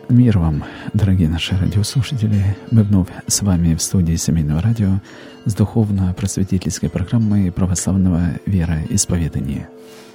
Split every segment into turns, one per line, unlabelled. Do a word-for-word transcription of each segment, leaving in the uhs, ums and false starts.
Мир вам, дорогие наши радиослушатели. Мы вновь с вами в студии Семейного радио с духовно-просветительской программой православного вероисповедания.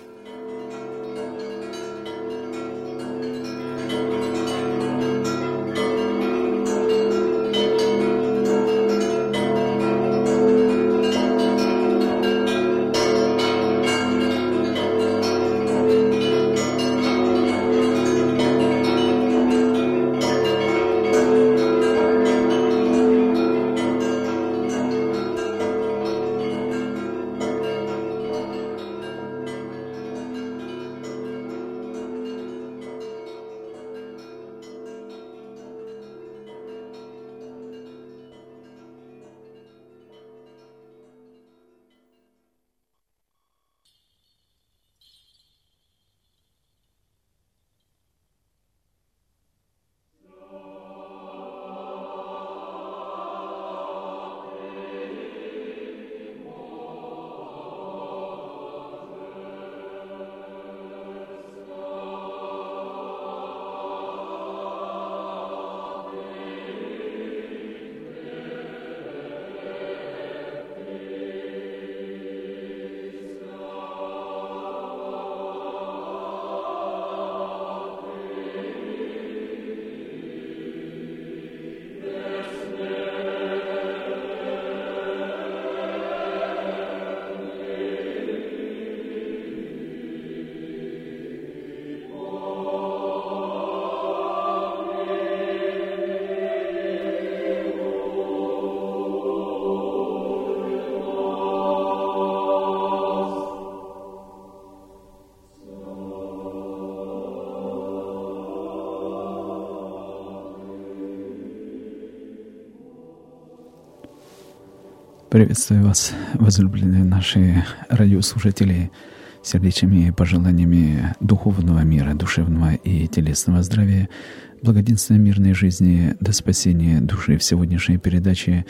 Приветствую вас, возлюбленные наши радиослушатели, сердечными пожеланиями духовного мира, душевного и телесного здравия, благоденственной мирной жизни до спасения души. В сегодняшней передаче,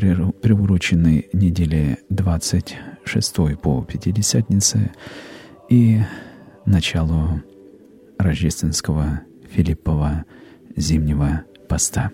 приуроченной неделе двадцать шестой по Пятидесятнице и началу рождественского Филиппова зимнего поста.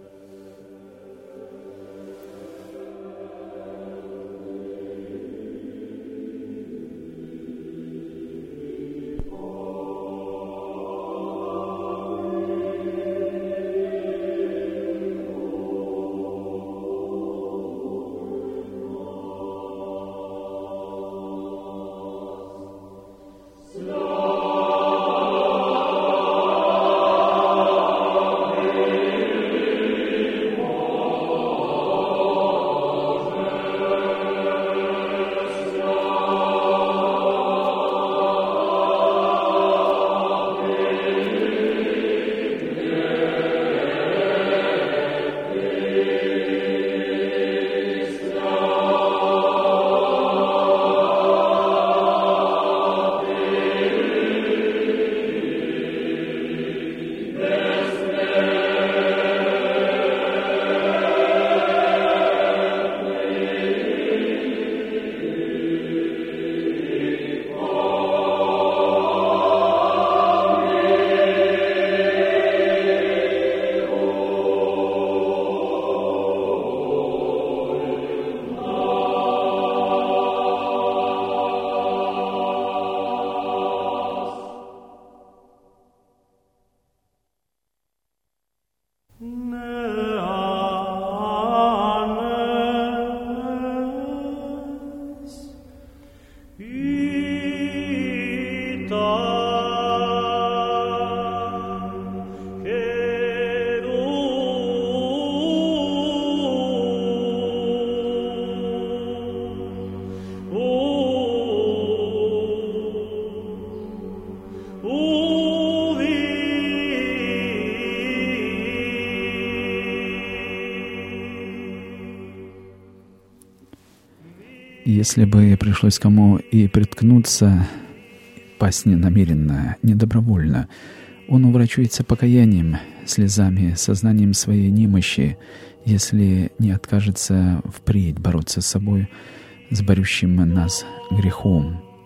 Если бы пришлось кому и приткнуться, пасть ненамеренно, недобровольно, он уворачивается покаянием, слезами, сознанием своей немощи, если не откажется впредь бороться с собой, с борющим нас грехом.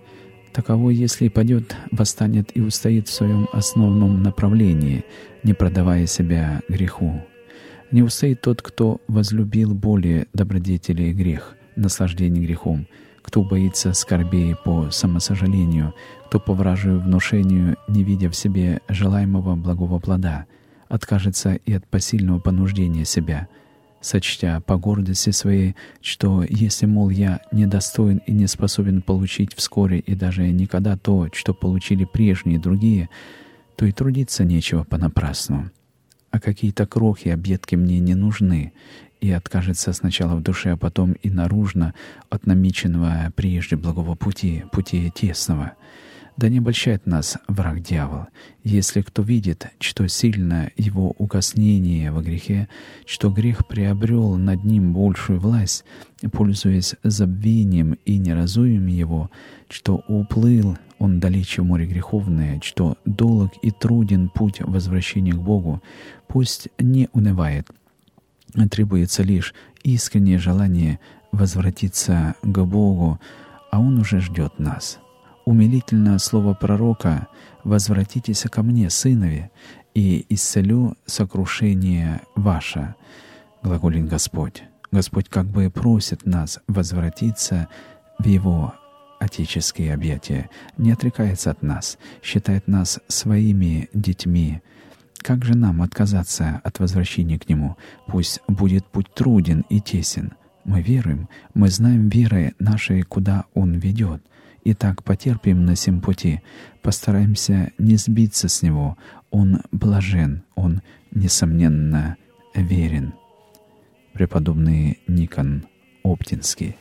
Таково, если падет, восстанет и устоит в своем основном направлении, не продавая себя греху. Не устоит тот, кто возлюбил более добродетели и грех, наслаждение грехом, кто боится скорбей по самосожалению, кто по вражию внушению, не видя в себе желаемого благого плода, откажется и от посильного понуждения себя, сочтя по гордости своей, что если, мол, я недостоин и не способен получить вскоре и даже никогда то, что получили прежние другие, то и трудиться нечего понапрасну. А какие-то крохи, объедки мне не нужны, и откажется сначала в душе, а потом и наружно от намеченного прежде благого пути, пути тесного. Да не обольщает нас враг дьявол, если кто видит, что сильно его укоснение во грехе, что грех приобрел над ним большую власть, пользуясь забвением и неразумием его, что уплыл он далече в море греховное, что долг и труден путь возвращения к Богу, пусть не унывает, требуется лишь искреннее желание возвратиться к Богу, а Он уже ждет нас. Умилительно слово пророка «Возвратитесь ко мне, сынови, и исцелю сокрушение ваше», глаголит Господь. Господь как бы просит нас возвратиться в Его отеческие объятия, не отрекается от нас, считает нас своими детьми. Как же нам отказаться от возвращения к Нему? Пусть будет путь труден и тесен. Мы веруем, мы знаем верой нашей, куда Он ведет. Итак, потерпим на сем пути, постараемся не сбиться с него. Он блажен, Он, несомненно, верен. Преподобный Никон Оптинский.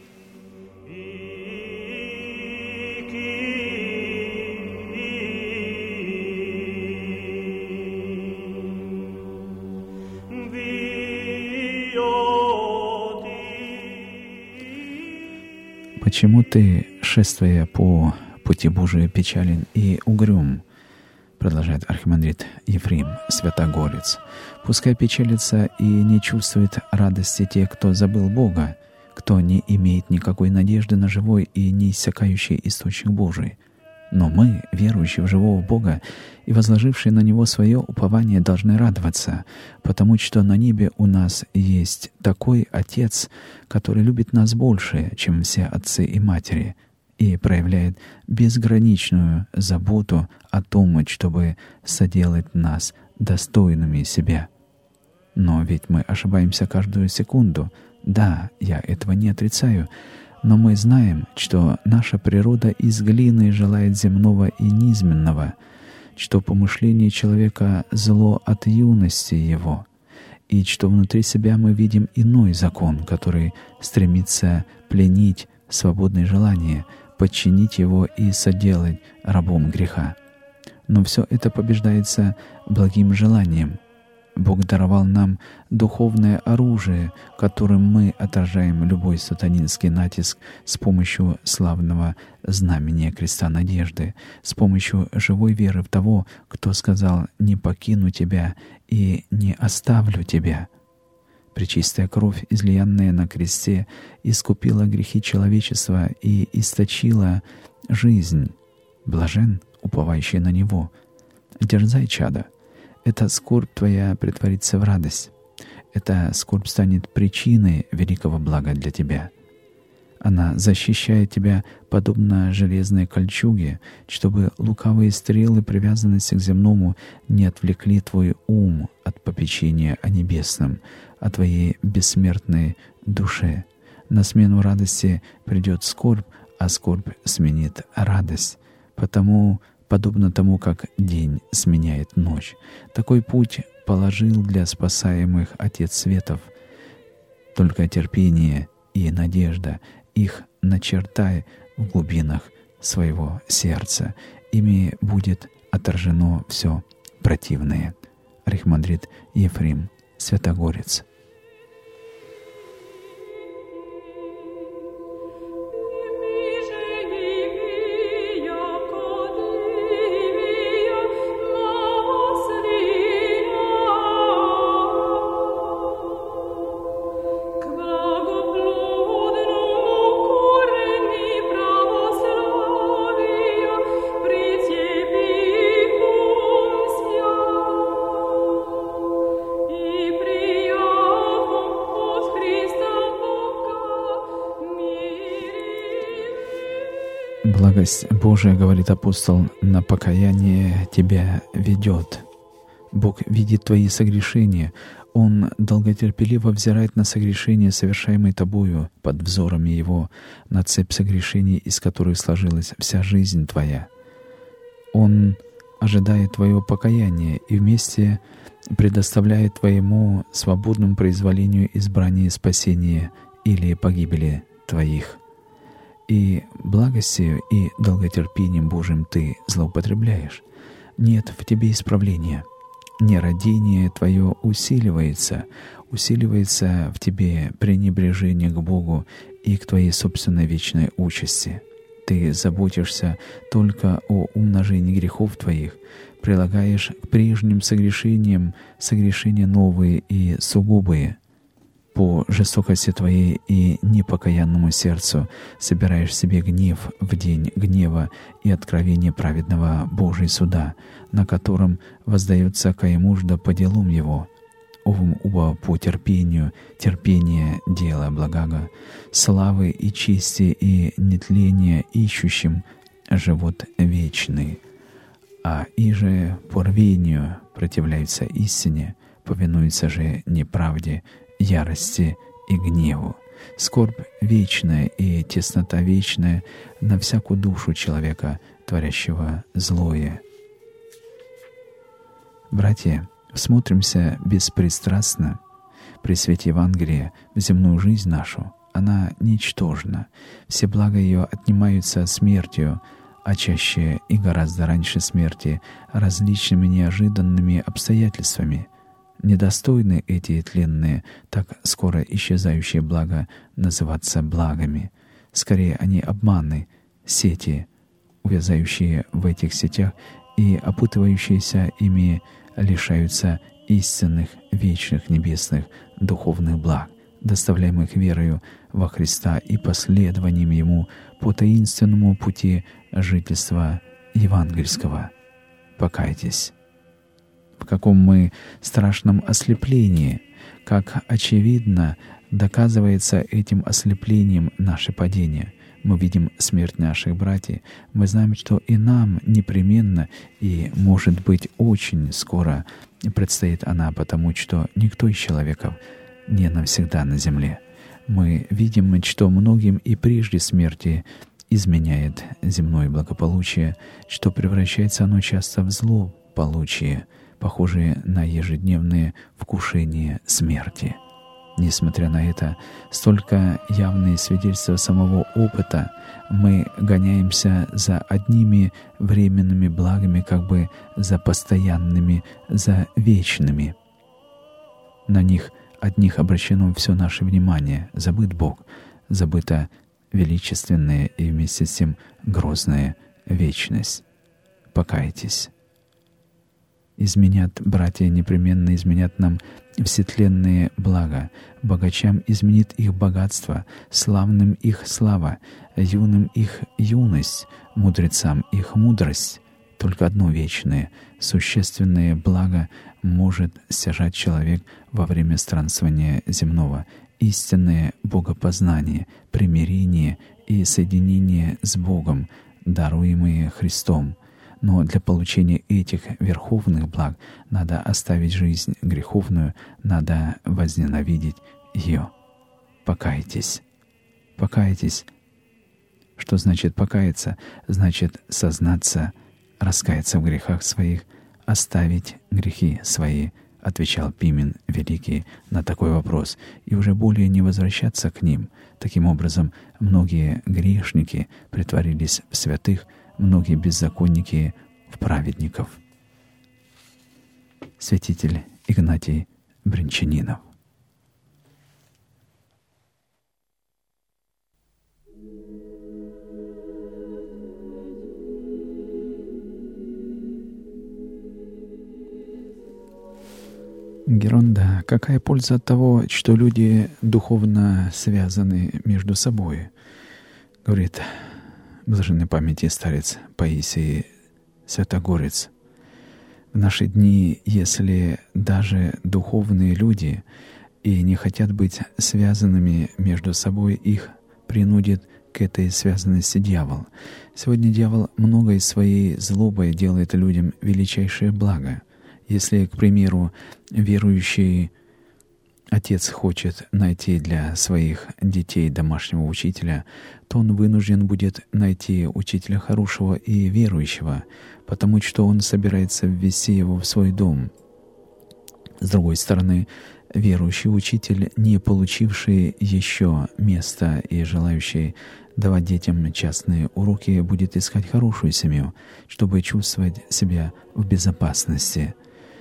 «Почему ты, шествуя по пути Божию, печален и угрюм?» Продолжает архимандрит Ефрем Святогорец. «Пускай печалится и не чувствует радости те, кто забыл Бога, кто не имеет никакой надежды на живой и неиссякающий источник Божий. Но мы, верующие в живого Бога и возложившие на Него свое упование, должны радоваться, потому что на небе у нас есть такой Отец, который любит нас больше, чем все отцы и матери, и проявляет безграничную заботу о том, чтобы соделать нас достойными себя. Но ведь мы ошибаемся каждую секунду. Да, я этого не отрицаю, но мы знаем, что наша природа из глины желает земного и низменного, что помышление человека зло от юности его, и что внутри себя мы видим иной закон, который стремится пленить свободное желание, подчинить его и соделать рабом греха. Но все это побеждается благим желанием. Бог даровал нам духовное оружие, которым мы отражаем любой сатанинский натиск с помощью славного знамения креста надежды, с помощью живой веры в того, кто сказал «не покину тебя и не оставлю тебя». Пречистая кровь, излиянная на кресте, искупила грехи человечества и источила жизнь. Блажен, уповающий на Него. Дерзай, чадо. Эта скорбь твоя претворится в радость. Эта скорбь станет причиной великого блага для тебя. Она защищает тебя, подобно железной кольчуге, чтобы лукавые стрелы привязанности к земному не отвлекли твой ум от попечения о небесном, о твоей бессмертной душе. На смену радости придет скорбь, а скорбь сменит радость. Потому подобно тому, как день сменяет ночь. Такой путь положил для спасаемых Отец Светов. Только терпение и надежда их начертай в глубинах своего сердца. Ими будет отражено все противное. Архимандрит Ефрем Святогорец.
Благоплодному корені православі
Благость Божия, говорит апостол, на покаяние тебя ведет. Бог видит твои согрешения. Он долготерпеливо взирает на согрешения, совершаемые тобою, под взорами Его, на цепь согрешений, из которых сложилась вся жизнь твоя. Он ожидает твоего покаяния и вместе предоставляет твоему свободному произволению избрание спасения или погибели твоих. И благостью и долготерпением Божьим ты злоупотребляешь. Нет в тебе исправления. Нерадение твое усиливается, усиливается в тебе пренебрежение к Богу и к твоей собственной вечной участи. Ты заботишься только о умножении грехов твоих, прилагаешь к прежним согрешениям согрешения новые и сугубые. По жестокости твоей и непокаянному сердцу собираешь себе гнев в день гнева и откровения праведного Божия суда, на котором воздается каемужда по делам его. Овым уба по терпению, терпение дела благого, славы и чести и нетления ищущим живот вечный. А иже по рвению противляются истине, повинуются же неправде, ярости и гневу. Скорбь вечная и теснота вечная на всякую душу человека, творящего злое. Братья, всмотримся беспристрастно при свете Евангелия в земную жизнь нашу. Она ничтожна. Все блага ее отнимаются смертью, а чаще и гораздо раньше смерти различными неожиданными обстоятельствами. Недостойны эти тленные, так скоро исчезающие блага называться благами. Скорее, они обманы, сети, увязающие в этих сетях и опутывающиеся ими лишаются истинных, вечных, небесных, духовных благ, доставляемых верою во Христа и последованием Ему по таинственному пути жительства евангельского. Покайтесь. В каком мы страшном ослеплении, как очевидно доказывается этим ослеплением наше падение. Мы видим смерть наших братьев, мы знаем, что и нам непременно и, может быть, очень скоро предстоит она, потому что никто из человеков не навсегда на земле. Мы видим, что многим и прежде смерти изменяет земное благополучие, что превращается оно часто в злополучие, похожие на ежедневные вкушения смерти. Несмотря на это, столько явные свидетельства самого опыта, мы гоняемся за одними временными благами, как бы за постоянными, за вечными. На них одних обращено все наше внимание. Забыт Бог, забыта величественная и вместе с тем грозная вечность. Покайтесь. Изменят, братья, непременно изменят нам всетленные блага. Богачам изменит их богатство, славным их слава, юным их юность, мудрецам их мудрость. Только одно вечное, существенное благо может стяжать человек во время странствования земного: истинное богопознание, примирение и соединение с Богом, даруемые Христом. Но для получения этих верховных благ надо оставить жизнь греховную, надо возненавидеть ее. Покайтесь. Покайтесь. Что значит покаяться? Значит сознаться, раскаяться в грехах своих, оставить грехи свои, отвечал Пимен Великий на такой вопрос, и уже более не возвращаться к ним. Таким образом, многие грешники притворились в святых, многие беззаконники в праведников. Святитель Игнатий Бринчанинов. Геронда, какая польза от того, что люди духовно связаны между собой? Говорит блаженной памяти старец Паисий Святогорец. В наши дни, если даже духовные люди и не хотят быть связанными между собой, их принудит к этой связанности дьявол. Сегодня дьявол многое своей злобой делает людям величайшее благо. Если, к примеру, верующий отец хочет найти для своих детей домашнего учителя, то он вынужден будет найти учителя хорошего и верующего, потому что он собирается ввести его в свой дом. С другой стороны, верующий учитель, не получивший еще места и желающий давать детям частные уроки, будет искать хорошую семью, чтобы чувствовать себя в безопасности.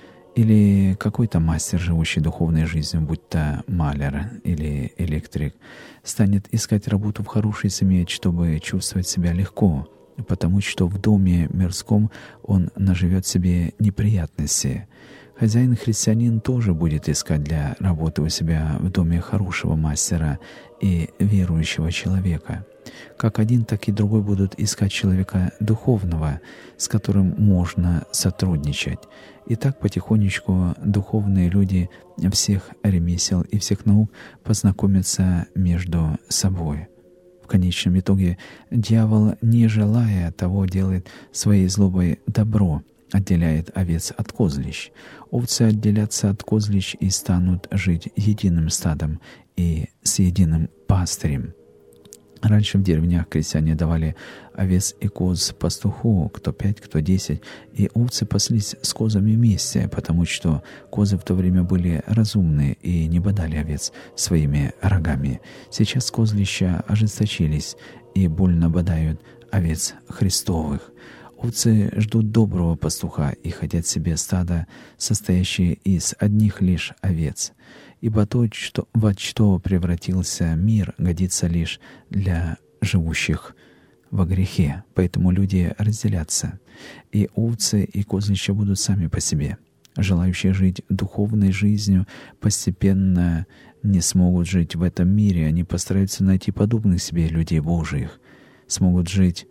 Или какой-то мастер, живущий духовной жизнью, будь то маляр или электрик, станет искать работу в хорошей семье, чтобы чувствовать себя легко, потому что в доме мирском он наживет себе неприятности. Хозяин-христианин тоже будет искать для работы у себя в доме хорошего мастера и верующего человека. Как один, так и другой будут искать человека духовного, с которым можно сотрудничать. И так потихонечку духовные люди всех ремесел и всех наук познакомятся между собой. В конечном итоге дьявол, не желая того, делает своей злобой добро, отделяет овец от козлищ. Овцы отделятся от козлищ и станут жить единым стадом и с единым пастырем. Раньше в деревнях крестьяне давали овец и коз пастуху, кто пять, кто десять, и овцы паслись с козами вместе, потому что козы в то время были разумные и не бодали овец своими рогами. Сейчас козлища ожесточились и больно бодают овец Христовых. Овцы ждут доброго пастуха и хотят себе стадо, состоящее из одних лишь овец. Ибо то, что, во что превратился мир, годится лишь для живущих во грехе. Поэтому люди разделятся, и овцы, и козлища будут сами по себе. Желающие жить духовной жизнью постепенно не смогут жить в этом мире. Они постараются найти подобных себе людей Божиих, смогут жить,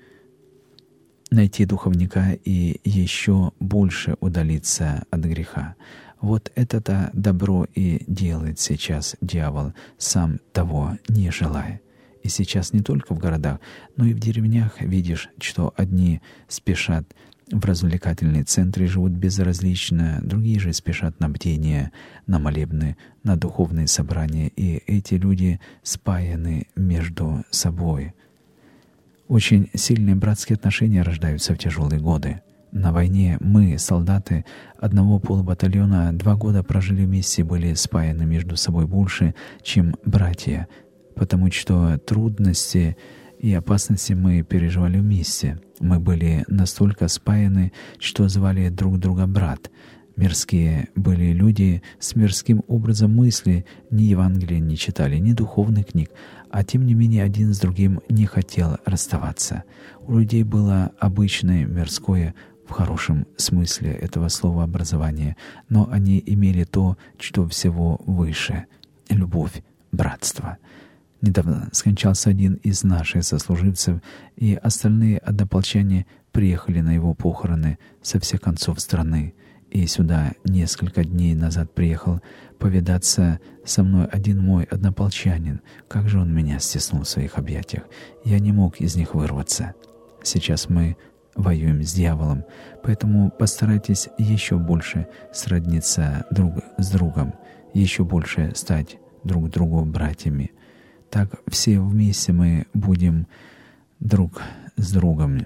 найти духовника и еще больше удалиться от греха. Вот это-то добро и делает сейчас дьявол, сам того не желая. И сейчас не только в городах, но и в деревнях видишь, что одни спешат в развлекательные центры, живут безразлично, другие же спешат на бдение, на молебны, на духовные собрания, и эти люди спаяны между собой. Очень сильные братские отношения рождаются в тяжелые годы. На войне мы, солдаты одного полубатальона, два года прожили вместе и были спаяны между собой больше, чем братья, потому что трудности и опасности мы переживали вместе. Мы были настолько спаяны, что звали друг друга брат. Мирские были люди с мирским образом мысли, ни Евангелия не читали, ни духовных книг, а тем не менее один с другим не хотел расставаться. У людей было обычное мирское, в хорошем смысле этого слова, образование, но они имели то, что всего выше — любовь, братство. Недавно скончался один из наших сослуживцев, и остальные однополчане приехали на его похороны со всех концов страны. И сюда несколько дней назад приехал повидаться со мной один мой однополчанин. Как же он меня стиснул в своих объятиях. Я не мог из них вырваться. Сейчас мы воюем с дьяволом, поэтому постарайтесь еще больше сродниться друг с другом, еще больше стать друг другу братьями. Так все вместе мы будем друг с другом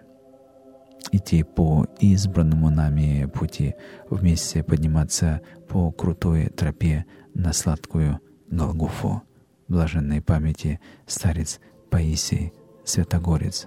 идти по избранному нами пути, вместе подниматься по крутой тропе на сладкую Голгофу. Блаженной памяти старец Паисий Святогорец.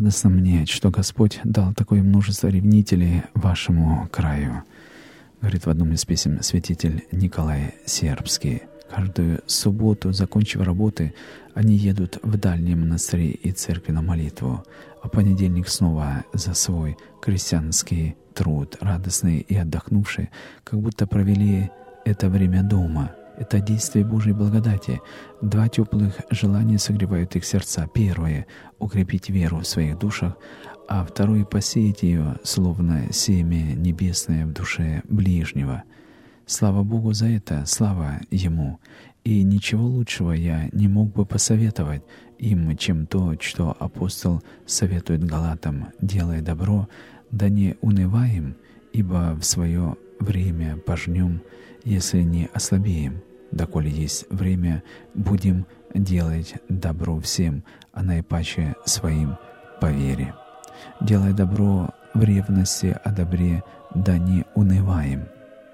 радостно мне, что Господь дал такое множество ревнителей вашему краю», говорит в одном из писем святитель Николай Сербский. Каждую субботу, закончив работы, они едут в дальние монастыри и церкви на молитву, а понедельник снова за свой крестьянский труд, радостные и отдохнувшие, как будто провели это время дома. Это действие Божьей благодати. Два теплых желания согревают их сердца. Первое — укрепить веру в своих душах, а второе — посеять ее, словно семя небесное в душе ближнего. Слава Богу за это, слава Ему. И ничего лучшего я не мог бы посоветовать им, чем то, что апостол советует галатам: «Делай добро, да не унываем, ибо в свое время пожнем, если не ослабеем. Доколе есть время, будем делать добро всем, а наипаче своим по вере. Делай добро в ревности о добре, да не унываем».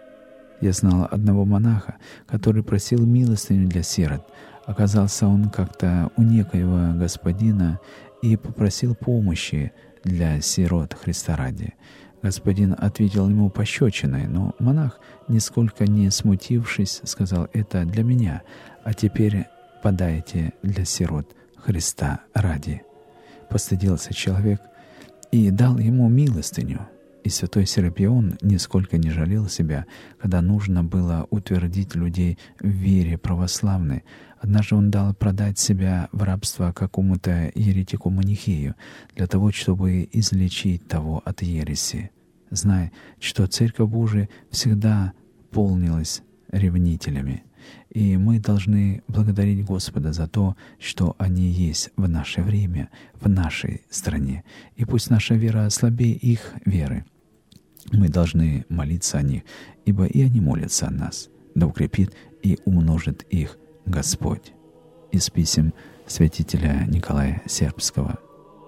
Я знал одного монаха, который просил милостыню для сирот. Оказался он как-то у некоего господина и попросил помощи для сирот Христа ради. Господин ответил ему пощечиной, но монах, нисколько не смутившись, сказал: «Это для меня, а теперь подайте для сирот Христа ради». Постыдился человек и дал ему милостыню. И святой Серапион нисколько не жалел себя, когда нужно было утвердить людей в вере православной. Однажды он дал продать себя в рабство какому-то еретику-манихею для того, чтобы излечить того от ереси, зная, что Церковь Божия всегда полнилась ревнителями. И мы должны благодарить Господа за то, что они есть в наше время, в нашей стране. И пусть наша вера слабее их веры. Мы должны молиться о них, ибо и они молятся о нас. Да укрепит и умножит их Господь. Из писем святителя Николая Сербского.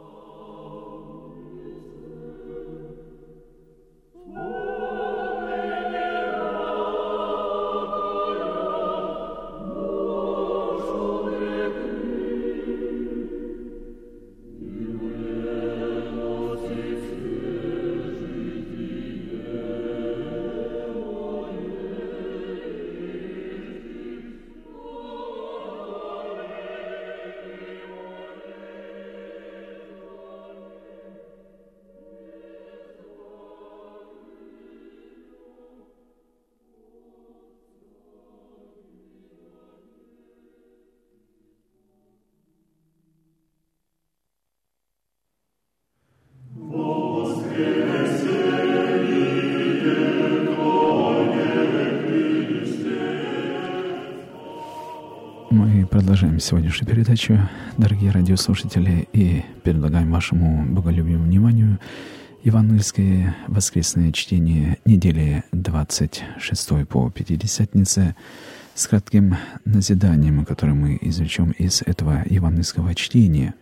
Мы продолжаем сегодняшнюю передачу, дорогие радиослушатели, и предлагаем вашему боголюбивому вниманию евангельское воскресное чтение недели двадцать шестой по Пятидесятнице с кратким назиданием, которое мы извлечем из этого евангельского чтения.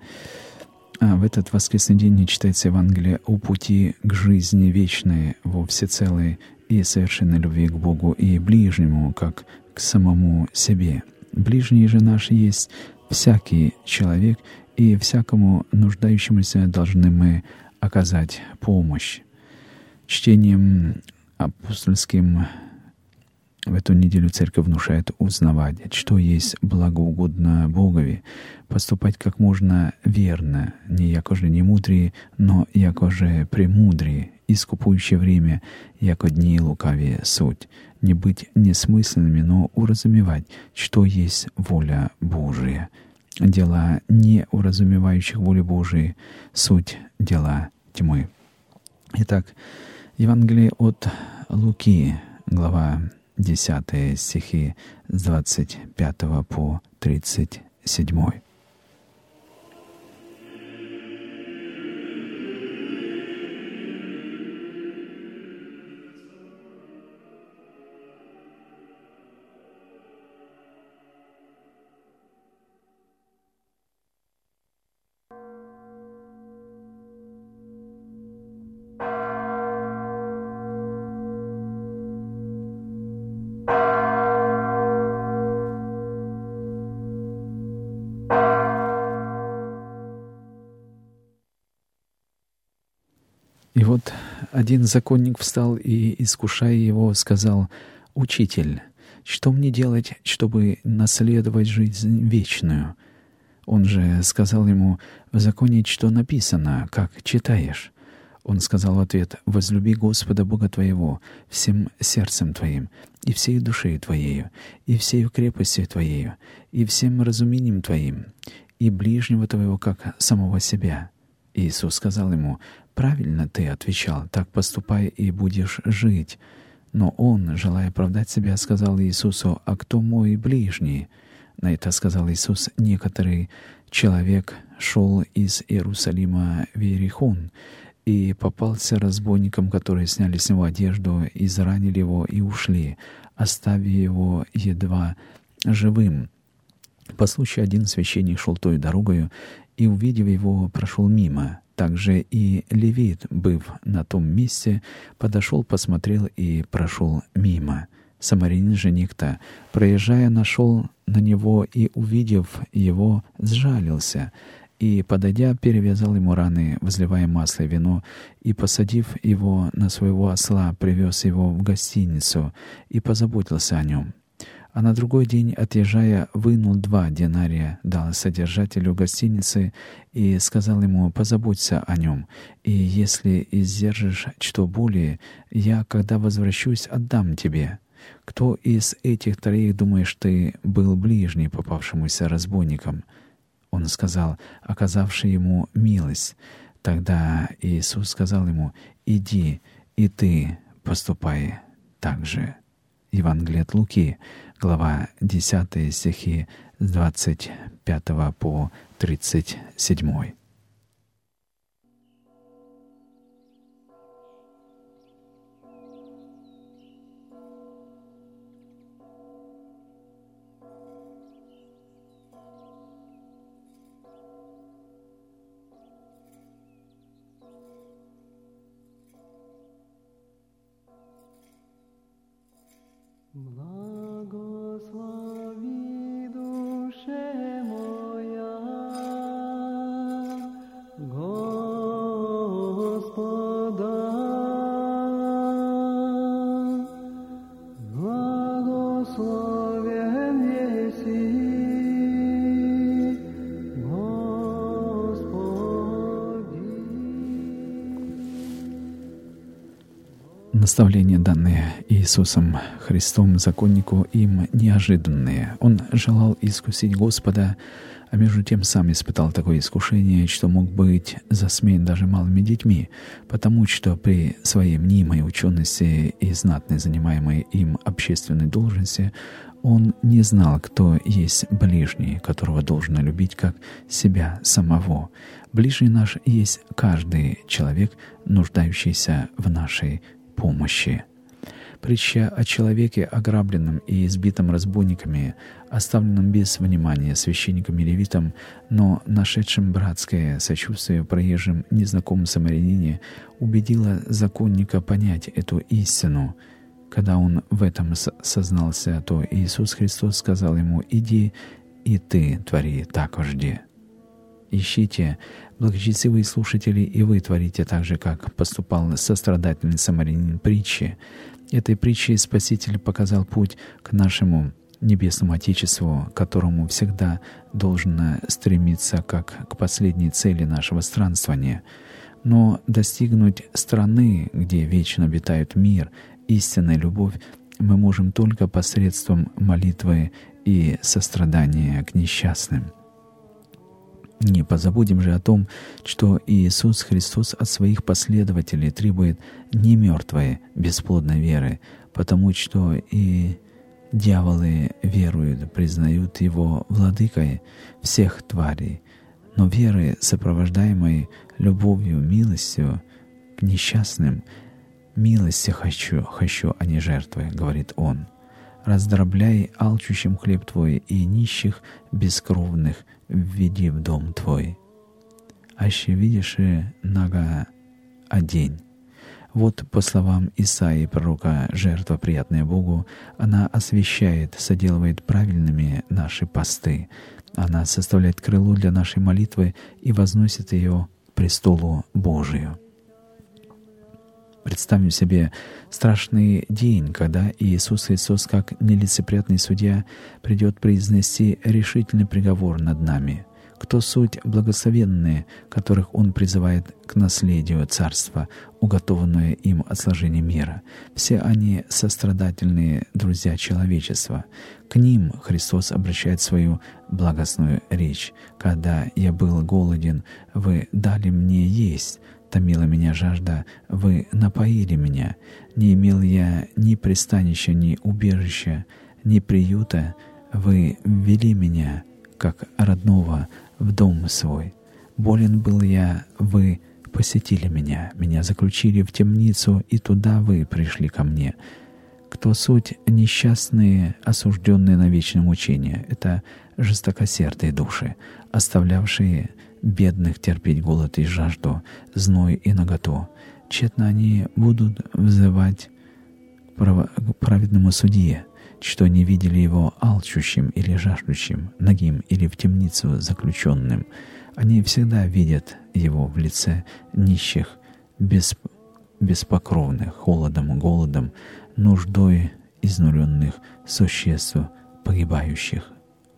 А в этот воскресный день не читается Евангелие о пути к жизни вечной во всецелой и совершенной любви к Богу и ближнему, как к самому себе. Ближний же наш есть всякий человек, и всякому нуждающемуся должны мы оказать помощь. Чтением апостольским в эту неделю Церковь внушает узнавать, что есть благоугодно Богови, поступать как можно верно, не якоже не мудрые, но якоже премудрые, искупующее время, яко дни лукавее суть, не быть несмысленными, но уразумевать, что есть воля Божия. Дела не уразумевающих воли Божией — суть дела тьмы. Итак, Евангелие от Луки, глава десятая, стихи с двадцать пятого по тридцать седьмой.
Bye.
один законник встал и, искушая его, сказал: «Учитель, что мне делать, чтобы наследовать жизнь вечную?» Он же сказал ему: «В законе что написано, как читаешь?» Он сказал в ответ: «Возлюби Господа Бога твоего всем сердцем твоим, и всей душею твоею, и всею крепостью твоею, и всем разумением твоим, и ближнего твоего, как самого себя». Иисус сказал ему: «Правильно ты отвечал, так поступай, и будешь жить». Но он, желая оправдать себя, сказал Иисусу: «А кто мой ближний?» На это сказал Иисус: «Некоторый человек шел из Иерусалима в Иерихон и попался разбойникам, которые сняли с него одежду, изранили его и ушли, оставив его едва живым. По случаю один священник шел той дорогою и, увидев его, прошел мимо. Также и левит, быв на том месте, подошел, посмотрел и прошел мимо. Самарянин же некто, проезжая, нашел на него и, увидев его, сжалился, и, подойдя, перевязал ему раны, возливая масло и вино, и, посадив его на своего осла, привез его в гостиницу и позаботился о нем. А на другой день, отъезжая, вынул два динария, дал содержателю гостиницы и сказал ему: «Позаботься о нем, и если издержишь что более, я, когда возвращусь, отдам тебе». Кто из этих троих, думаешь ты, был ближний попавшемуся разбойникам?» Он сказал: «Оказавший ему милость». Тогда Иисус сказал ему: «Иди, и ты поступай так же». Евангелие от Луки, глава десятая, стихи с двадцать пятого по тридцать седьмой.
Благослови, душе моя, Господа. Благословен еси, Господи.
Наставления, данные Иисусом Христом законнику, им неожиданные. Он желал искусить Господа, а между тем сам испытал такое искушение, что мог быть засмеян даже малыми детьми, потому что при своей мнимой учености и знатной занимаемой им общественной должности он не знал, кто есть ближний, которого должно любить как себя самого. Ближний наш есть каждый человек, нуждающийся в нашей помощи. Притча о человеке, ограбленном и избитом разбойниками, оставленном без внимания священником и левитом, но нашедшим братское сочувствие проезжим незнакомым самарянине, убедила законника понять эту истину. Когда он в этом сознался, то Иисус Христос сказал ему: «Иди, и ты твори такожде». Ищите, благочестивые слушатели, и вы творите так же, как поступал сострадательный самарянин притчи. Этой притчей Спаситель показал путь к нашему небесному Отечеству, к которому всегда должно стремиться как к последней цели нашего странствования. Но достигнуть страны, где вечно обитает мир, истинная любовь, мы можем только посредством молитвы и сострадания к несчастным. Не позабудем же о том, что Иисус Христос от своих последователей требует не мертвой, бесплодной веры, потому что и дьяволы веруют, признают Его владыкой всех тварей, но веры, сопровождаемой любовью, милостью к несчастным, «Милости хочу, хочу, а не жертвы», — говорит Он. «Раздробляй алчущим хлеб Твой, и нищих бескровных введи в дом Твой. Аще видишь и нага одень». Вот, по словам Исаии, пророка, жертва, приятная Богу, она освящает, соделывает правильными наши посты. Она составляет крыло для нашей молитвы и возносит ее к престолу Божию. Представим себе страшный день, когда Иисус Христос, как нелицеприятный судья, придет произнести решительный приговор над нами. Кто суть благословенные, которых Он призывает к наследию Царства, уготованное им от сложения мира? Все они сострадательные друзья человечества. К ним Христос обращает свою благостную речь. «Когда я был голоден, вы дали мне есть, томила меня жажда, вы напоили меня. Не имел я ни пристанища, ни убежища, ни приюта, вы ввели меня, как родного, в дом свой. Болен был я, вы посетили меня, меня заключили в темницу, и туда вы пришли ко мне». Кто суть несчастные, осужденные на вечное мучение? Это жестокосердые души, оставлявшие бедных терпеть голод и жажду, зной и наготу. Тщетно они будут взывать к праведному судье, что не видели его алчущим или жаждущим, нагим или в темницу заключенным. Они всегда видят его в лице нищих, бесп... беспокровных, холодом, голодом, нуждой изнуренных существ, погибающих.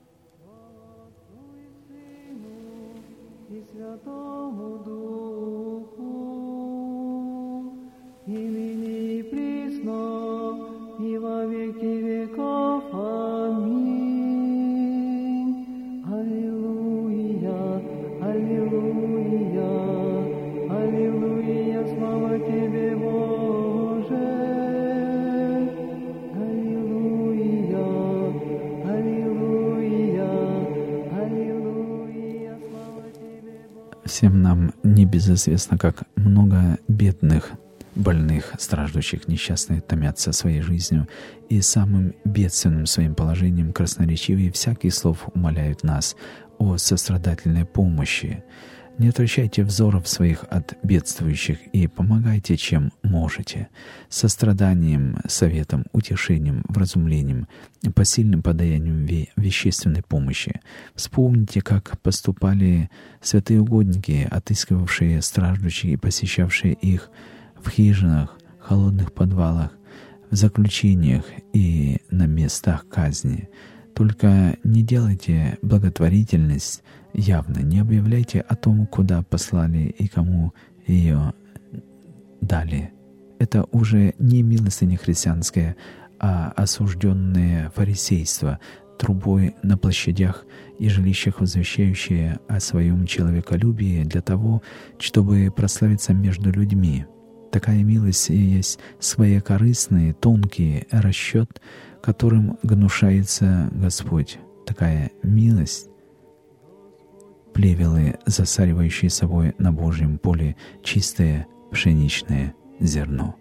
Всем нам небезызвестно, как много бедных, больных, страждущих, несчастных томятся своей жизнью, и самым бедственным своим положением красноречивее всяких слов умоляют нас о сострадательной помощи. Не отвращайте взоров своих от бедствующих и помогайте, чем можете, состраданием, советом, утешением, вразумлением, посильным подаянием вещественной помощи. Вспомните, как поступали святые угодники, отыскивавшие страждущих и посещавшие их в хижинах, холодных подвалах, в заключениях и на местах казни. Только не делайте благотворительность явно, не объявляйте о том, куда послали и кому ее дали. Это уже не милостыня христианская, а осужденное фарисейство, трубой на площадях и жилищах возвещающее о своем человеколюбии для того, чтобы прославиться между людьми. Такая милость есть своекорыстный, тонкий расчет, которым гнушается Господь. Такая милость — плевелы, засаривающие собой на Божьем поле чистое пшеничное зерно.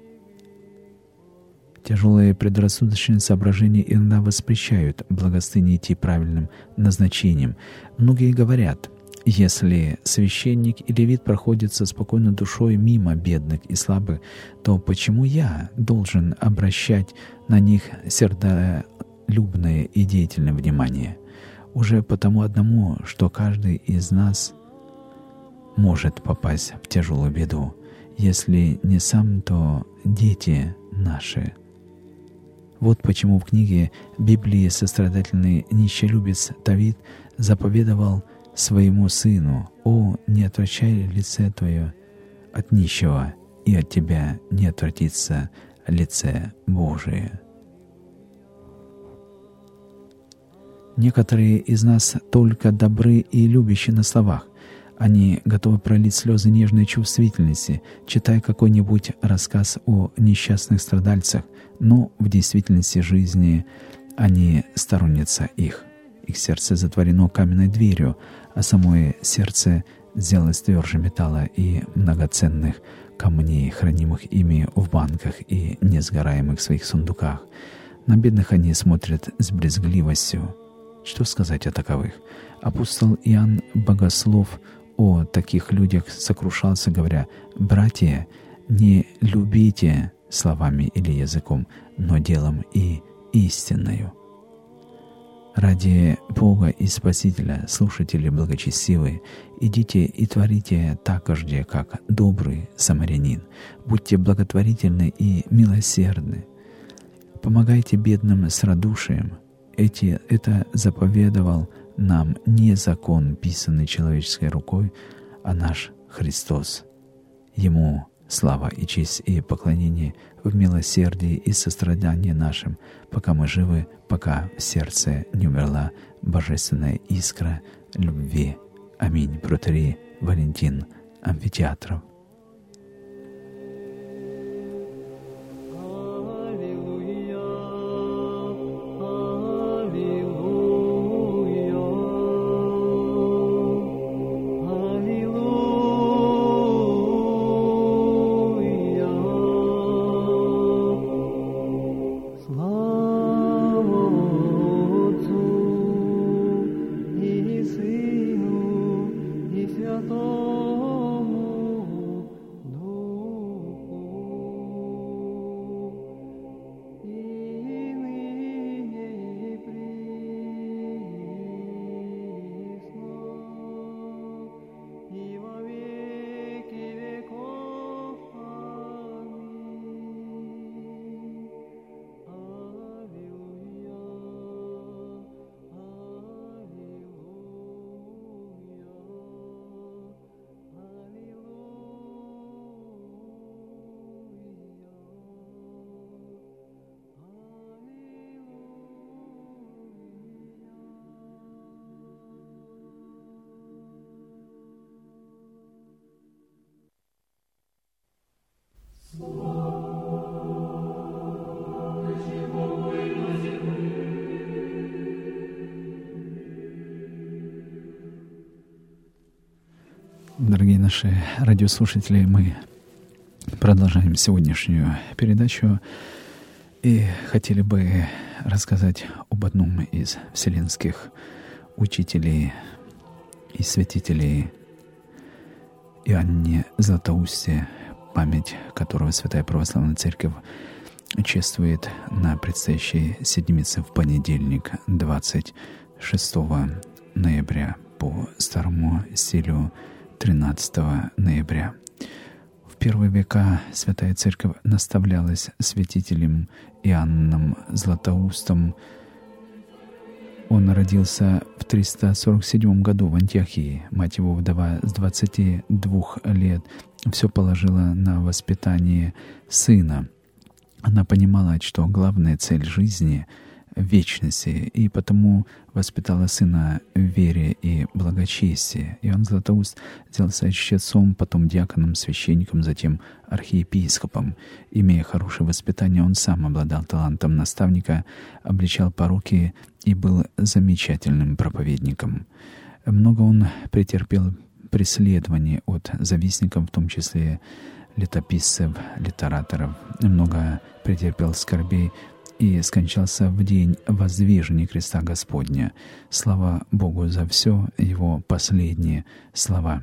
Тяжелые предрассудочные соображения иногда воспрещают благостыне идти правильным назначением. Многие говорят: если священник и левит проходят со спокойной душой мимо бедных и слабых, то почему я должен обращать на них сердолюбное и деятельное внимание? Уже потому одному, что каждый из нас может попасть в тяжелую беду. Если не сам, то дети наши. Вот почему в книге Библии сострадательный нищелюбец Давид заповедовал своему сыну: «О, не отвращай лице твое от нищего, и от тебя не отвратится лице Божие». Некоторые из нас только добры и любящие на словах. Они готовы пролить слезы нежной чувствительности, читая какой-нибудь рассказ о несчастных страдальцах, но в действительности жизни они сторонятся их. Их сердце затворено каменной дверью, а самое сердце сделалось тверже металла и многоценных камней, хранимых ими в банках и несгораемых в своих сундуках. На бедных они смотрят с брезгливостью. Что сказать о таковых? Апостол Иоанн Богослов о таких людях сокрушался, говоря: «Братья, не любите словами или языком, но делом и истинною». Ради Бога и Спасителя, слушатели благочестивые, идите и творите такожде, как добрый самарянин. Будьте благотворительны и милосердны. Помогайте бедным с радушием. Эти, это заповедовал нам не закон, писанный человеческой рукой, а наш Христос. Ему слава и честь и поклонение в милосердии и сострадании нашим, пока мы живы, пока в сердце не умерла божественная искра любви. Аминь. Протоиерей Валентин Амфитеатров. Дорогие наши радиослушатели, мы продолжаем сегодняшнюю передачу и хотели бы рассказать об одном из вселенских учителей и святителей Иоанне Златоусте, память которого Святая Православная Церковь чествует на предстоящей седмице в понедельник, двадцать шестого ноября по старому стилю тринадцатого ноября. В первые века Святая Церковь наставлялась святителем Иоанном Златоустом. Он родился в триста сорок седьмом году в Антиохии. Мать его, вдова с двадцати двух лет, все положила на воспитание сына. Она понимала, что главная цель жизни — вечности, и потому воспитала сына в вере и благочестии. Иоанн Златоуст сделался чтецом, потом диаконом, священником, затем архиепископом. Имея хорошее воспитание, он сам обладал талантом наставника, обличал пороки и был замечательным проповедником. Много он претерпел преследований от завистников, в том числе летописцев, литераторов. Много претерпел скорбей и скончался в день воздвижения креста Господня. Слава Богу за все его последние слова,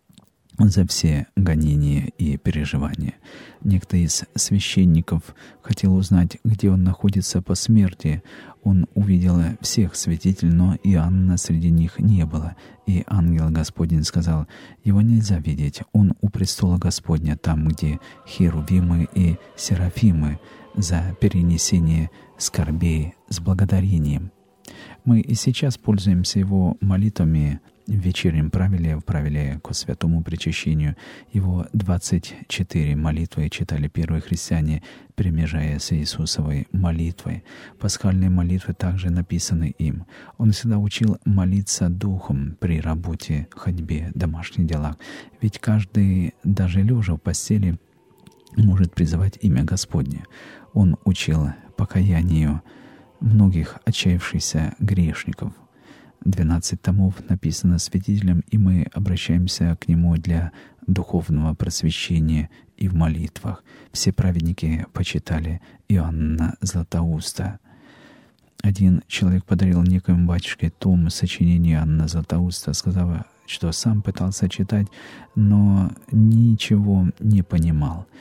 за все гонения и переживания. Некто из священников хотел узнать, где он находится по смерти. Он увидел всех святителей, но Иоанна среди них не было. И ангел Господень сказал: «Его нельзя видеть, он у престола Господня, там, где херувимы и серафимы, за перенесение скорбей с благодарением». Мы и сейчас пользуемся его молитвами в вечернем правиле, в правиле ко святому причащению. Его двадцать четыре молитвы читали первые христиане, примежая с Иисусовой молитвой. Пасхальные молитвы также написаны им. Он всегда учил молиться духом при работе, ходьбе, домашних делах. Ведь каждый, даже лежа в постели, может призывать имя Господне. Он учил покаянию многих отчаявшихся грешников. Двенадцать томов написано святителем, и мы обращаемся к нему для духовного просвещения и в молитвах. Все праведники почитали Иоанна Златоуста. Один человек подарил некоему батюшке том сочинений Иоанна Златоуста, сказав, что сам пытался читать, но ничего не понимал.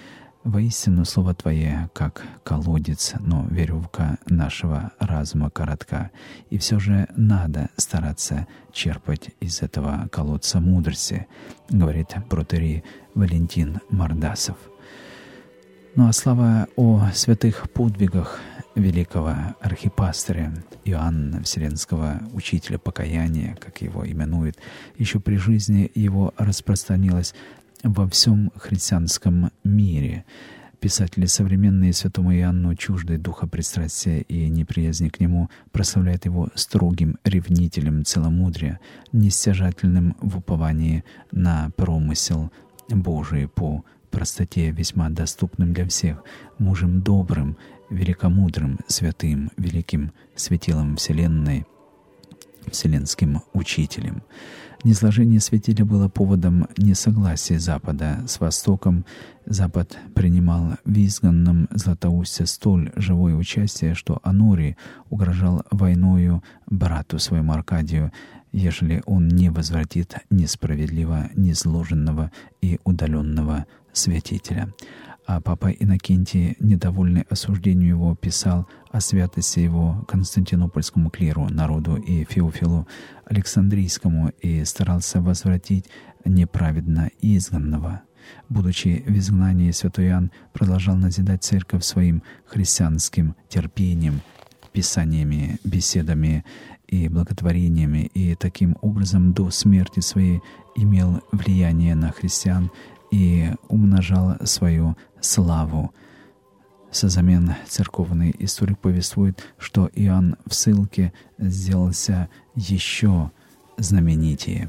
Воистину, Слово Твое, как колодец, но веревка нашего разума коротка. И все же надо стараться черпать из этого колодца мудрости, говорит протоиерей Валентин Мордасов. Ну а слава о святых подвигах великого архипастыря Иоанна Вселенского, учителя покаяния, как его именуют, еще при жизни его распространилась во всем христианском мире. Писатели современные святому Иоанну, чуждые духа пристрастия и неприязни к нему, прославляют его строгим ревнителем целомудрия, нестяжательным в уповании на промысел Божий, по простоте весьма доступным для всех, мужем добрым, великомудрым, святым, великим светилом Вселенной, вселенским учителем. Низложение святителя было поводом несогласия Запада с Востоком. Запад принимал в изгнанном Златоусте столь живое участие, что Анорий угрожал войною брату своему Аркадию, ежели он не возвратит несправедливо низложенного и удаленного святителя. А папа Иннокентий, недовольный осуждению его, писал о святости его Константинопольскому клиру, народу и Феофилу Александрийскому и старался возвратить неправедно изгнанного. Будучи в изгнании, святой Иоанн продолжал назидать церковь своим христианским терпением, писаниями, беседами и благотворениями, и таким образом до смерти своей имел влияние на христиан и умножал свою славу. Созамен церковный историк повествует, что Иоанн в ссылке сделался еще знаменитее.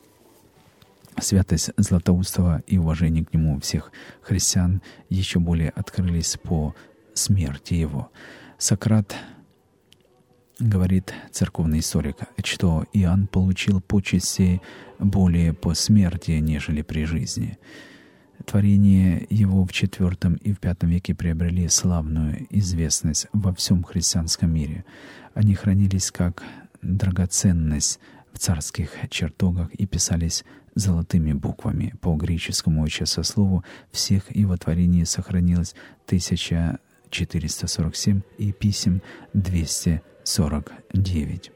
Святость Златоустова и уважение к нему всех христиан еще более открылись по смерти его. Сократ, говорит церковный историк, что Иоанн получил почести более по смерти, нежели при жизни. Творения его в четвёртом и в пятом веке приобрели славную известность во всем христианском мире. Они хранились как драгоценность в царских чертогах и писались золотыми буквами. По греческому часослову всех его творений сохранилось тысяча четыреста сорок семь и писем двести сорок девять.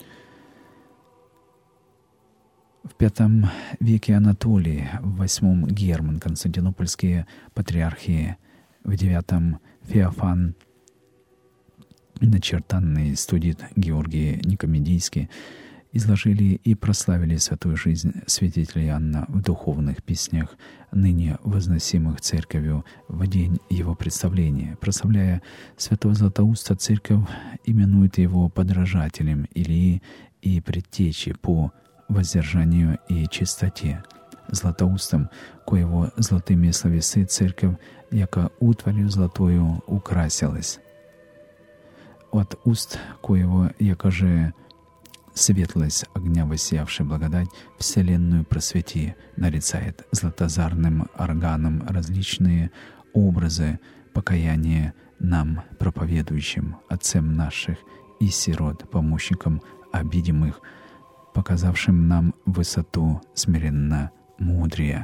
В пятом веке Анатолий, в восьмом Герман, константинопольские патриархи, в девятом Феофан, начертанный студит Георгий Никомедийский, изложили и прославили святую жизнь святителя Иоанна в духовных песнях, ныне возносимых церковью в день его представления. Прославляя святого Златоуста, церковь именует его подражателем Илии и предтечи по воздержанию и чистоте. Златоустом, коего золотыми словесы церковь, яко утварью золотою украсилась. От уст коего, яко же светлость огня воссиявшей благодать, вселенную просвети, нарицает златозарным органом различные образы покаяния нам, проповедующим, отцем наших и сирот, помощникам обидимых, показавшим нам высоту смиренно мудрия.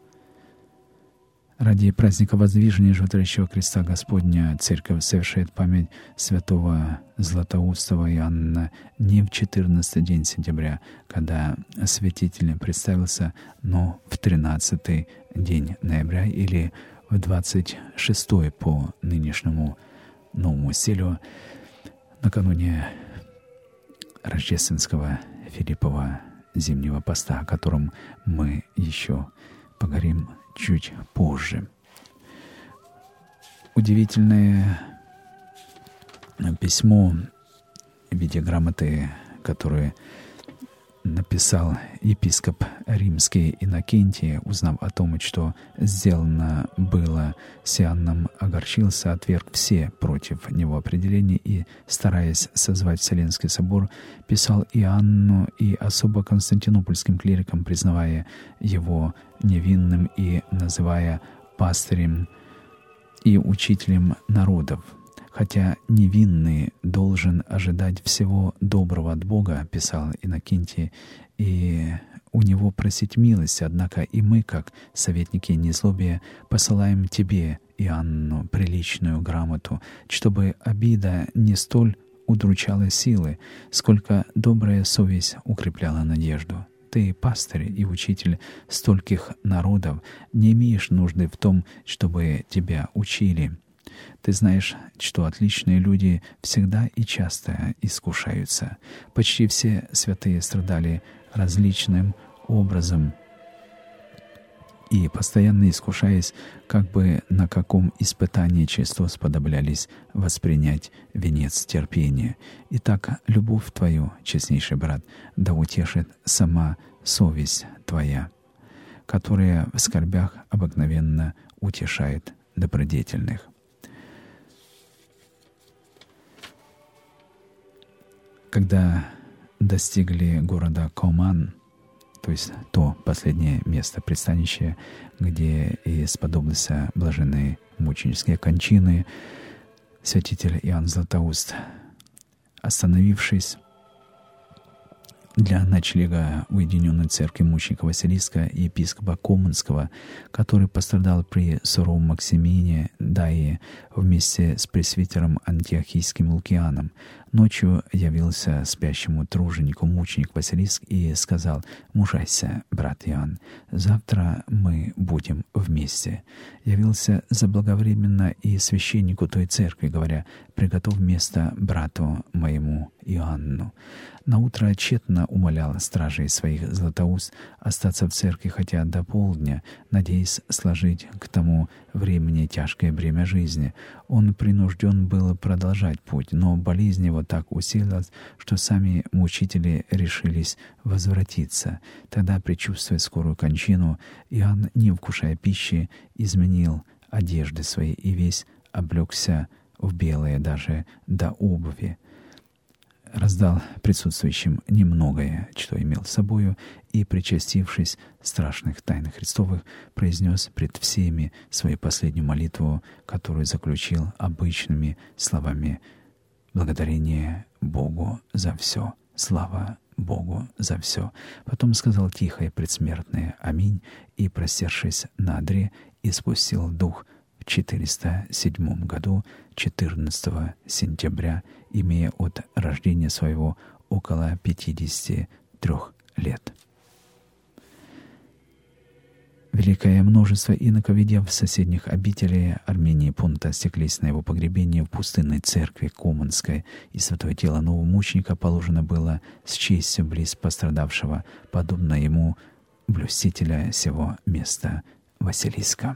Ради праздника воздвижения животворящего креста Господня Церковь совершает память святого Златоустова Иоанна не в четырнадцатый день сентября, когда святитель представился, но в тринадцатый день ноября или в двадцать шестой по нынешнему новому стилю, накануне рождественского Филиппова зимнего поста, о котором мы еще поговорим чуть позже. Удивительное письмо в виде грамоты, которое написал епископ римский Иннокентий, узнав о том, что сделано было с Иоанном, огорчился, отверг все против него определения и, стараясь созвать Вселенский собор, писал Иоанну и особо константинопольским клирикам, признавая его невинным и называя пастырем и учителем народов. Хотя невинный должен ожидать всего доброго от Бога, писал Иннокентий, и у него просить милости, однако и мы, как советники незлобия, посылаем тебе, Иоанну приличную грамоту, чтобы обида не столь удручала силы, сколько добрая совесть укрепляла надежду. Ты, пастырь и учитель стольких народов, не имеешь нужды в том, чтобы тебя учили. Ты знаешь, что отличные люди всегда и часто искушаются. Почти все святые страдали различным образом и, постоянно искушаясь, как бы на каком испытании часто сподоблялись воспринять венец терпения. Итак, любовь твою, честнейший брат, да утешит сама совесть твоя, которая в скорбях обыкновенно утешает добродетельных. Когда достигли города Коман, то есть то последнее место пристанища, где и сподобился блаженные мученические кончины, святитель Иоанн Златоуст, остановившись для ночлега в уединенной церкви мученика Василиска и епископа Команского, который пострадал при суровом Максимине, да и вместе с пресвитером антиохийским Лукианом, ночью явился спящему труженику мученик Василиск и сказал: «Мужайся, брат Иоанн, завтра мы будем вместе». Явился заблаговременно и священнику той церкви, говоря: «Приготовь место брату моему Иоанну». Наутро тщетно умолял стражей своих Златоуст остаться в церкви хотя до полдня, надеясь сложить к тому времени тяжкое бремя жизни. Он принужден был продолжать путь, но болезнь его так усилилась, что сами мучители решились возвратиться. Тогда, предчувствуя скорую кончину, Иоанн, не вкушая пищи, изменил одежды свои и весь облегся в белое даже до обуви. Раздал присутствующим немногое, что имел с собою, и, причастившись страшных тайн Христовых, произнес пред всеми свою последнюю молитву, которую заключил обычными словами: «Благодарение Богу за все, слава Богу за все». Потом сказал тихое предсмертное «Аминь» и, простершись на одре, испустил дух в четыреста седьмом году, четырнадцатого сентября, имея от рождения своего около пятидесяти трех лет. Великое множество иноков, видя в соседних обителей Армении Понта, стеклись на его погребение в пустынной церкви Команской, и святое тело нового мученика положено было с честью близ пострадавшего, подобно ему блюстителя сего места Василиска.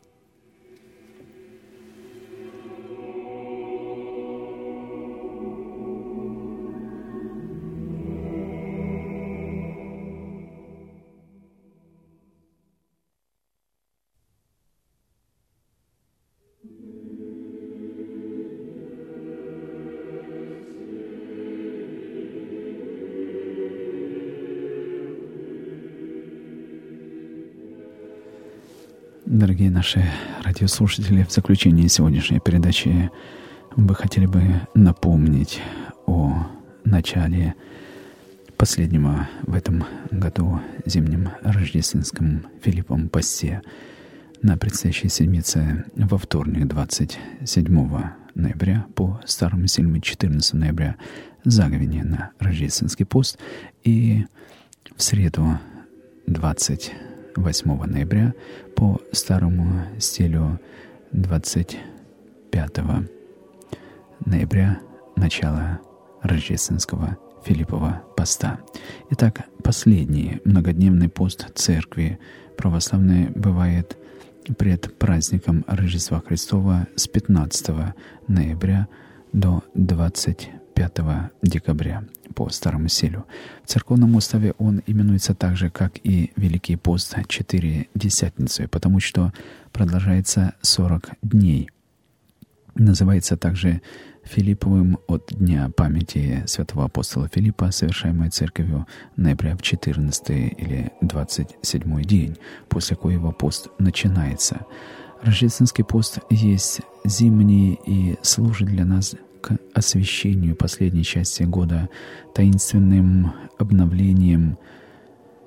Дорогие наши радиослушатели, в заключение сегодняшней передачи мы хотели бы напомнить о начале последнего в этом году зимнем рождественском Филиппом посте на предстоящей седмице во вторник, двадцать седьмого ноября, по старому стилю четырнадцатого ноября заговение на рождественский пост, и в среду двадцать восьмого ноября по старому стилю двадцать пятого ноября начало рождественского Филиппова поста. Итак, последний многодневный пост Церкви Православной бывает пред праздником Рождества Христова с пятнадцатого ноября до двадцать пятого декабря по старому стилю. В церковном уставе он именуется так же, как и Великий пост Четыре Десятницы, потому что продолжается сорок дней. Называется также Филипповым от дня памяти святого апостола Филиппа, совершаемой церковью ноября в четырнадцатый или двадцать седьмой день, после коего пост начинается. Рождественский пост есть зимний и служит для нас к освящению последней части года таинственным обновлением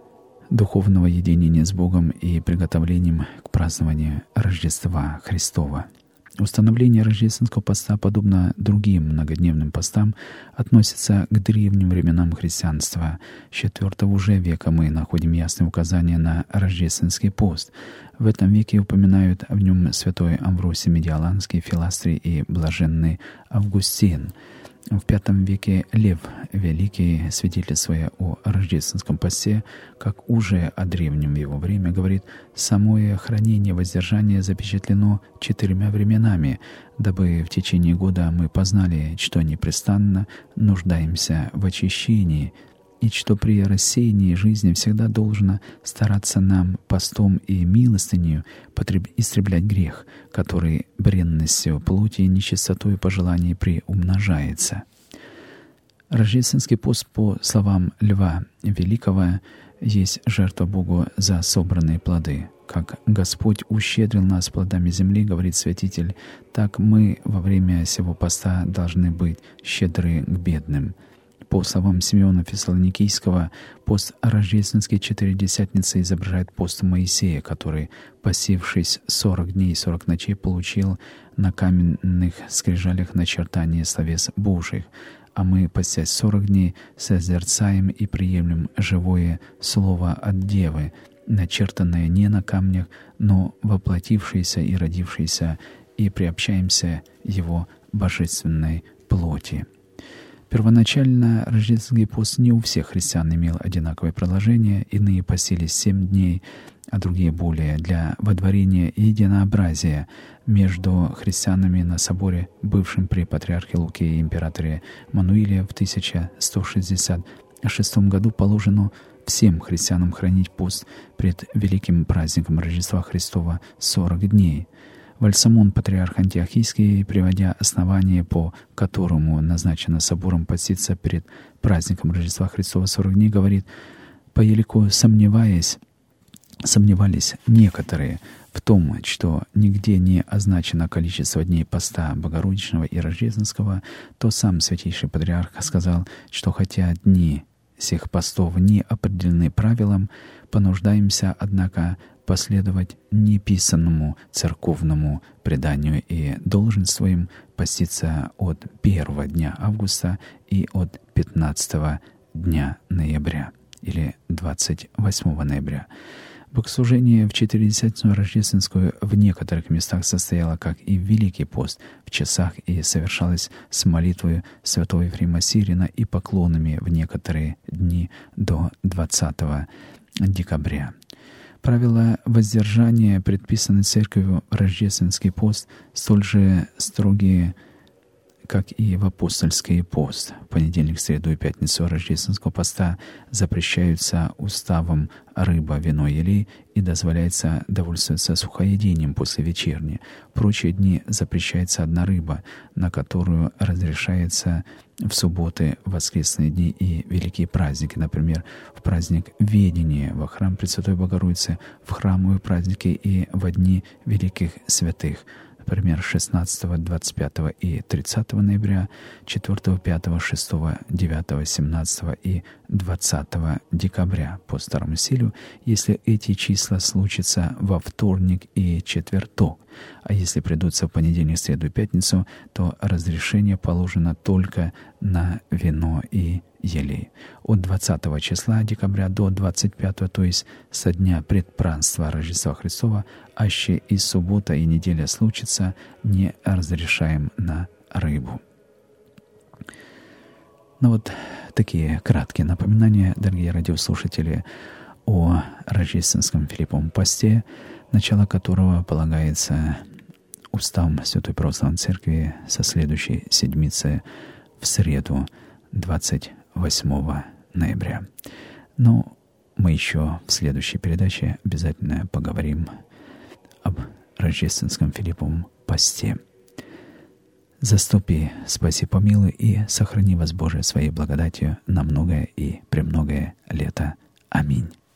духовного единения с Богом и приготовлением к празднованию Рождества Христова. Установление рождественского поста, подобно другим многодневным постам, относится к древним временам христианства. С четвёртого уже века мы находим ясные указания на рождественский пост. В этом веке упоминают в нем святой Амвросий Медиаланский, Филастрий и блаженный Августин. В пятом веке Лев Великий, свидетельствуя о рождественском посте, как уже о древнем в его время, говорит: «Самое хранение воздержания запечатлено четырьмя временами, дабы в течение года мы познали, что непрестанно нуждаемся в очищении, и что при рассеянии жизни всегда должно стараться нам постом и милостынею потреб... истреблять грех, который бренностью плоти и нечистотой пожеланий приумножается». Рождественский пост, по словам Льва Великого, есть жертва Богу за собранные плоды. Как Господь ущедрил нас плодами земли, говорит святитель, так мы во время сего поста должны быть щедры к бедным. По словам Симеона Фессалоникийского, пост рождественский Четыредесятницы изображает пост Моисея, который, постившись сорок дней и сорок ночей, получил на каменных скрижалях начертание словес Божьих. А мы, постясь сорок дней, созерцаем и приемлем живое слово от Девы, начертанное не на камнях, но воплотившееся и родившееся, и приобщаемся его божественной плоти. Первоначально рождественский пост не у всех христиан имел одинаковое продолжение, иные постились семь дней, а другие более, для водворения единообразия между христианами на соборе, бывшем при патриархе Луке и императоре Мануиле в тысяча сто шестьдесят шестом году положено всем христианам хранить пост пред великим праздником Рождества Христова сорок дней. Вальсамон, патриарх Антиохийский, приводя основание, по которому назначено собором поститься перед праздником Рождества Христова сорок дней, говорит: «Поелико сомневаясь, сомневались некоторые в том, что нигде не означено количество дней поста Богородичного и Рождественского, то сам святейший патриарх сказал, что хотя дни сих постов не определены правилом, понуждаемся, однако, последовать неписанному церковному преданию и долженствуем поститься от первого дня августа и от пятнадцатого дня ноября или двадцать восьмого ноября. Богослужение в Четыредесятницу рождественскую в некоторых местах состояло, как и в Великий пост, в часах и совершалось с молитвой святого Ефрема Сирина и поклонами в некоторые дни до двадцатого декабря. Правила воздержания, предписанные Церковью в рождественский пост, столь же строгие, как и в апостольский пост. В понедельник, среду и пятницу рождественского поста запрещаются уставом рыба, вино, елей и дозволяется довольствоваться сухоедением после вечерни. В прочие дни запрещается одна рыба, на которую разрешается в субботы, воскресные дни и великие праздники, например, в праздник Ведения, во храм Пресвятой Богородицы, в храмовые праздники и во дни великих святых, например, шестнадцатого, двадцать пятого и тридцатого ноября, четвёртого, пятого, шестого, девятого, семнадцатого и двадцатого декабря по старому стилю, если эти числа случатся во вторник и четверток. А если придутся в понедельник, среду и пятницу, то разрешение положено только на вино и елей. От двадцатого числа декабря до двадцать пятого, то есть со дня предпразднства Рождества Христова, аще и суббота и неделя случится, не разрешаем на рыбу. Ну вот такие краткие напоминания, дорогие радиослушатели, о рождественском Филипповом посте, начало которого полагается уставом Святой Православной Церкви со следующей седмицы в среду, двадцать восьмого ноября. Но мы еще в следующей передаче обязательно поговорим об рождественском Филипповом посте. Заступи, спаси, помилуй и сохрани вас, Боже, своей благодатью на многое и премногое лето. Аминь.